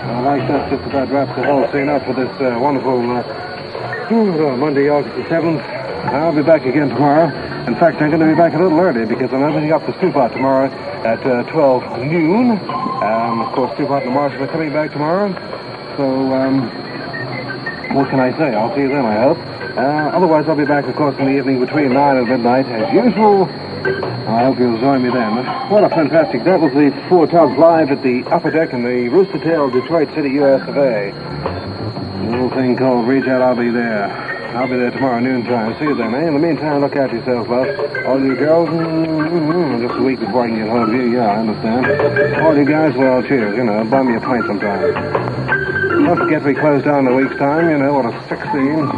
Well, like that just about wraps the whole scene up for this wonderful Monday, August the 7th. I'll be back again tomorrow. In fact, I'm going to be back a little early because I'm opening up the Stewpot tomorrow at 12 noon. Of course, Stewpot and the Marshal are coming back tomorrow. So, what can I say? I'll see you then, I hope. Otherwise, I'll be back, of course, in the evening between 9 and midnight, as usual. I hope you'll join me then. What a fantastic... That was the Four Tubs live at the Upper Deck in the Rooster Tail, Detroit City, US of A. A little thing called Reach Out, I'll be there. I'll be there tomorrow noontime. See you then, eh? In the meantime, look after yourselves, love. All you girls, just a week before I can get hold of you. Yeah, I understand. All you guys, well, cheers. You know, buy me a pint sometime. Don't forget we close down in a week's time. You know, what a sick scene.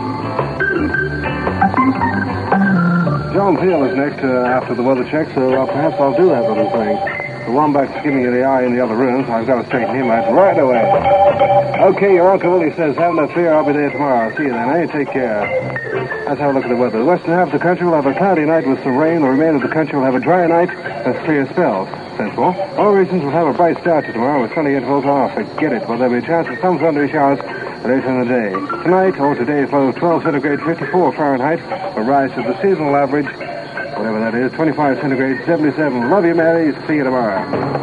John Peel is next after the weather check, so perhaps I'll do that little thing. The Wombat's giving you the eye in the other room, so I've got to straighten him out right away. Okay, your Uncle Willie says, have no fear, I'll be there tomorrow. See you then, eh? Take care. Let's have a look at the weather. The western half of the country will have a cloudy night with some rain. The remainder of the country will have a dry night and clear spells. Sensible. All regions will have a bright start to tomorrow with sunny intervals off. Forget it. Well, there'll be a chance of some thundery showers later in the day. Tonight, or today's low of 12 centigrade, 54 Fahrenheit, will rise to the seasonal average, whatever that is, 25 centigrade, 77. Love you, Mary. See you tomorrow.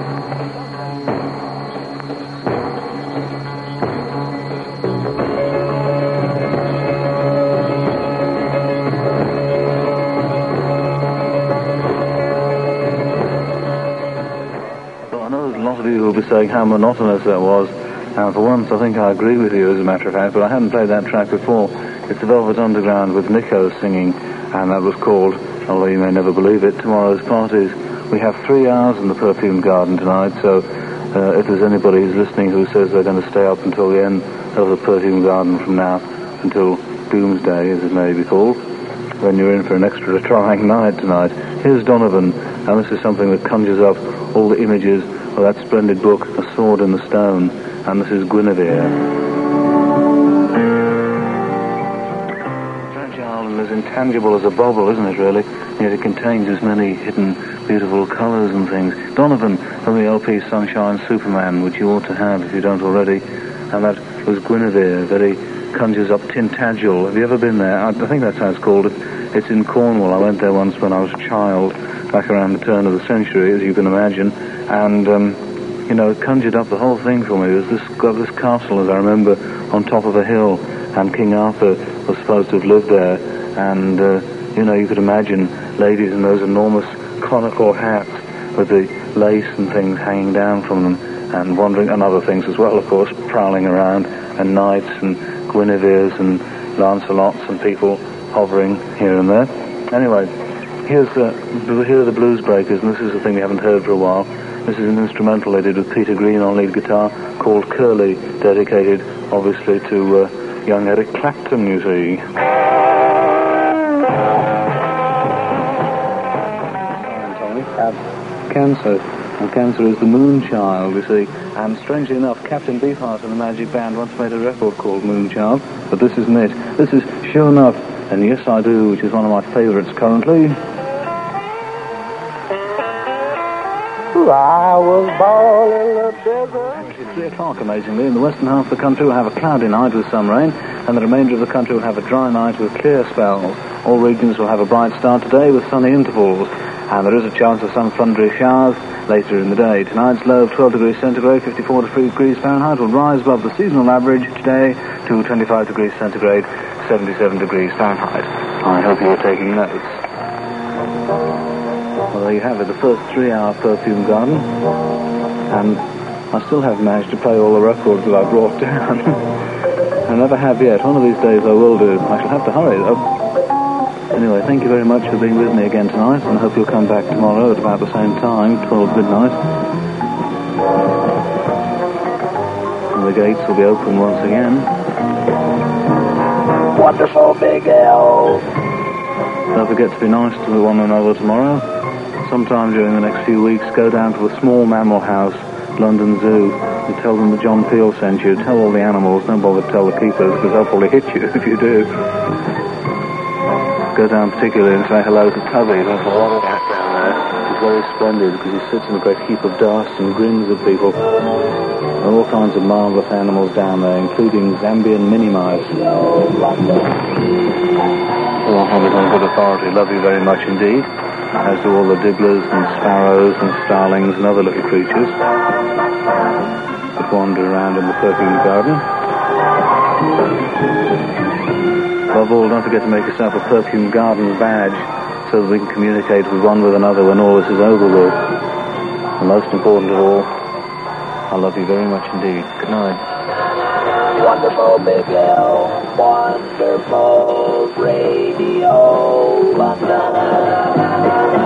Will be saying how monotonous that was, and for once I think I agree with you, as a matter of fact, but I hadn't played that track before. It's the Velvet Underground with Nico singing, and that was called, although you may never believe it, Tomorrow's Parties. We have 3 hours in the Perfume Garden tonight, so if there's anybody who's listening who says they're going to stay up until the end of the Perfume Garden from now until Doomsday, as it may be called, then you're in for an extra trying night tonight. Here's Donovan, and this is something that conjures up all the images of that splendid book, A Sword in the Stone, and this is Guinevere. Fragile and as intangible as a bauble, isn't it, really? Yet it contains as many hidden, beautiful colours and things. Donovan from the LP Sunshine Superman, which you ought to have if you don't already, and that was Guinevere, very conjures up Tintagel. Have you ever been there? I think that's how it's called. It's in Cornwall. I went there once when I was a child, back around the turn of the century, as you can imagine. And, it conjured up the whole thing for me. It was this castle, as I remember, on top of a hill, and King Arthur was supposed to have lived there. And, you could imagine ladies in those enormous conical hats with the lace and things hanging down from them, and wandering, and other things as well, of course, prowling around, and knights and Guineveres and Lancelots and people hovering here and there. Anyway, here are the Blues Breakers, and this is the thing we haven't heard for a while. This is an instrumental they did with Peter Green on lead guitar called Curly, dedicated, obviously, to young Eric Clapton, you see. Tommy have cancer, and cancer is the moon child, you see. And strangely enough, Captain Beefheart and the Magic Band once made a record called Moon Child, but this isn't it. This is Sure Enough, and Yes I Do, which is one of my favourites currently. I was born in the desert. It's 3 o'clock, amazingly. In the western half of the country, we'll have a cloudy night with some rain, and the remainder of the country will have a dry night with clear spells. All regions will have a bright start today with sunny intervals, and there is a chance of some thundery showers later in the day. Tonight's low of 12 degrees centigrade, 54 degrees Fahrenheit, will rise above the seasonal average today to 25 degrees centigrade, 77 degrees Fahrenheit. I hope you're taking notes. Well, there you have it, the first 3-hour Perfume Garden, and I still haven't managed to play all the records that I brought down. I never have yet. One of these days I will do. I shall have to hurry, though. Anyway, thank you very much for being with me again tonight, and I hope you'll come back tomorrow at about the same time, 12 midnight. And the gates will be open once again. Wonderful Big L. Don't forget to be nice to one another tomorrow. Sometime during the next few weeks, go down to the Small Mammal House, London Zoo, and tell them that John Peel sent you. Tell all the animals, don't bother to tell the keepers, because they'll probably hit you if you do. Go down particularly and say hello to Tubby. There's a lot of that down there. He's very splendid, because he sits in a great heap of dust and grins at people. There are all kinds of marvellous animals down there, including Zambian mini mice. All Hobbit on good authority love you very much indeed, as do all the dibblers and sparrows and starlings and other little creatures that wander around in the perfume garden. Above all, don't forget to make yourself a perfume garden badge so that we can communicate with one with another when all this is over with. And most important of all, I love you very much indeed. Good night. Wonderful Big L, wonderful radio London.